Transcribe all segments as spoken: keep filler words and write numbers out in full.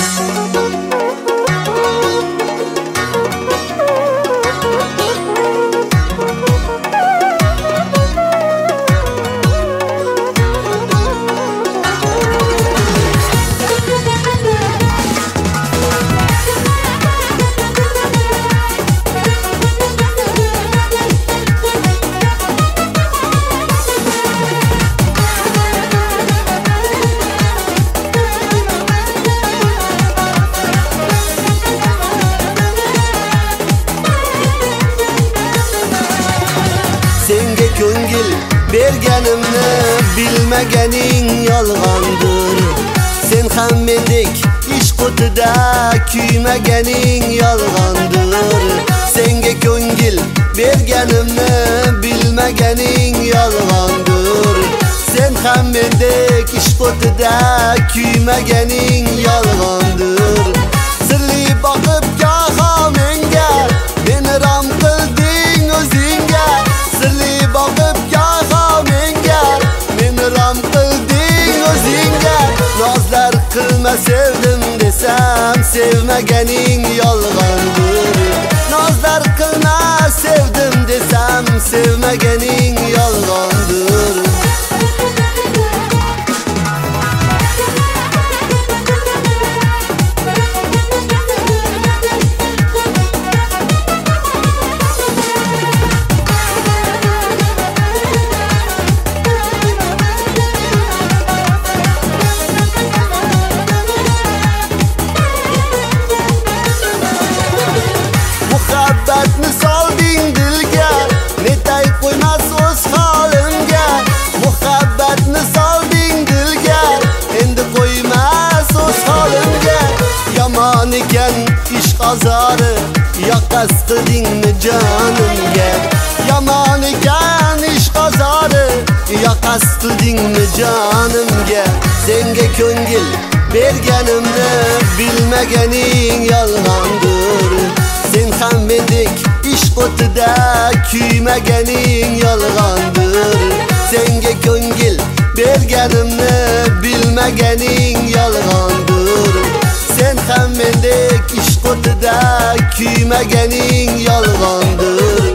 Senga ko'ngil berganimni bilmaganing yolg'ondir. Sen ham mendek ishq o'tida kuymaganing yolg'ondir. Senga ko'ngil berganimni bilmaganing yolg'ondir. Sen ham mendek ishq o'tida kuymaganing yolg'ondir. Sirli boqib goho menga meni rom qilding o'zingga. Sirli boqib goho menga meni rom qilding o'zingga. Nozlar qilma sevdim desam sevmaganing yolg'ondir. Nozlar qilma sevdim desam sevmaganing yolg'ondir. Muhabbatni solding dilga, netay qo'ymas o'z holimga. Muhabbatni solding dilga, endi qo'ymas o'z holimga. Yomon ekan ishq azori, yoqas qildingmi jonimga. Yomon ekan ishq azori, yoqas qildingmi jonimga. Senga ko'ngil berganimni bilmaganing yolg'ondir. Sen ham mendek ishq o'tida kuymaganing yolg'ondir. Senga ko'ngil berganimni bilmaganing yolg'ondir. Sen ham mendek ishq o'tida kuymaganing yolg'ondir.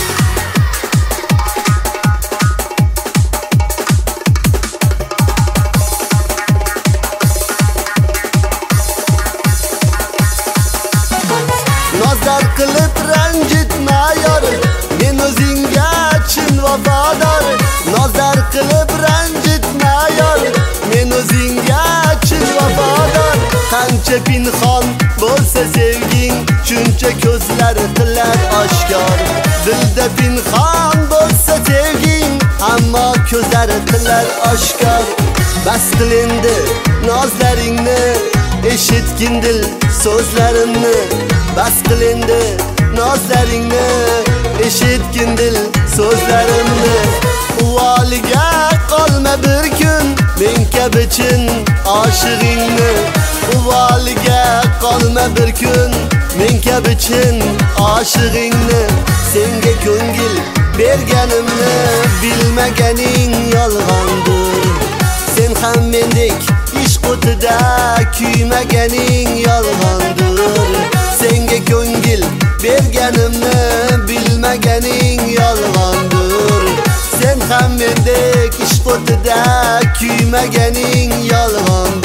Nozlar qilib ranjitma yor, men o'zingga chin vafodor. Nozlar qilib ranjitma yor, men o'zingga chin vafodor. Qancha pinhon bo'lsa sevging, shuncha ko'zlar qilar oshkor. Dilda pinhon bo'lsa sevging, ammo ko'zlar qilar oshkor. Bas qil endi nozlaringni, eshitgin dil so'zlarimni. Bas qil endi nozlaringni, eshitgin dil so'zlarimni. Uvoliga qolma bir kun men kabi chin oshig'ingni. Uvoliga qolma bir kun men kabi chin oshig'ingni. Senga ko'ngil berganimni bilmaganing yolg'ondir. Sen ham mendek ishq o'tida kuymaganing yolg'ondir. Senga ko'ngil berganimni bilmaganing yolg'ondir. Sen ham mendek ishq o'tida kuymaganing yolg'ondir.